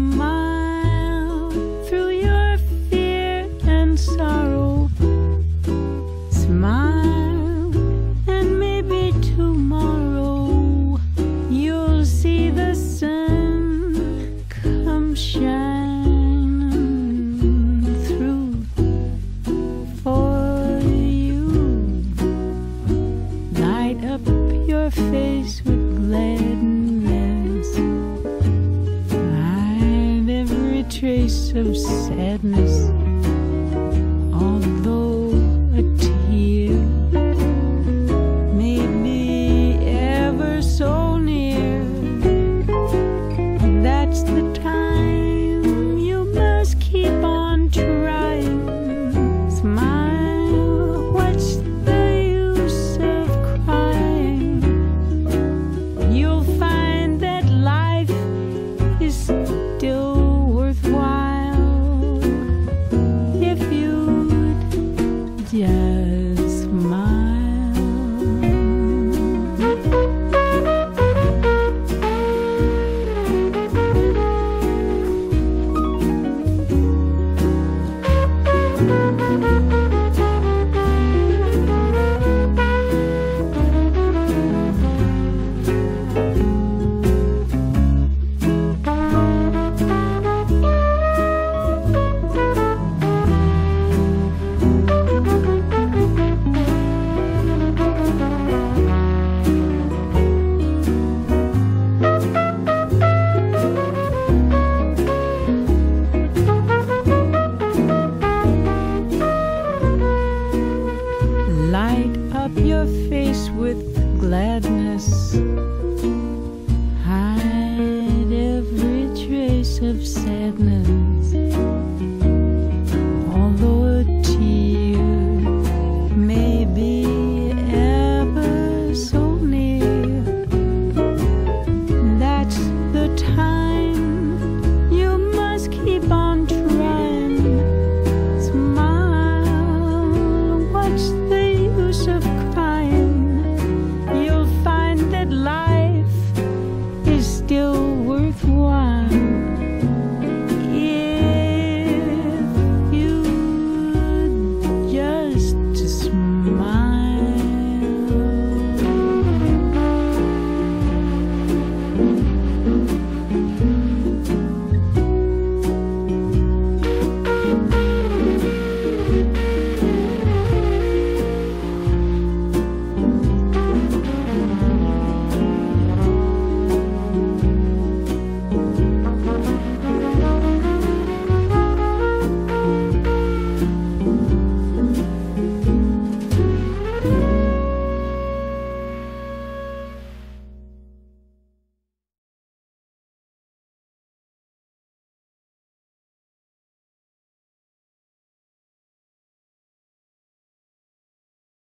Smile through your fear and sorrow. Smile, and maybe tomorrow you'll see the sun come shining through for you. Light up your face with gladness. Hide every trace of sadness. Although a tear may be ever so near, that's the time you must keep on trying. Smile, what's the use of crying? You'll find that life is still worthwhile if you'd just smile. Light up your face with gladness. Hide every trace of sadness.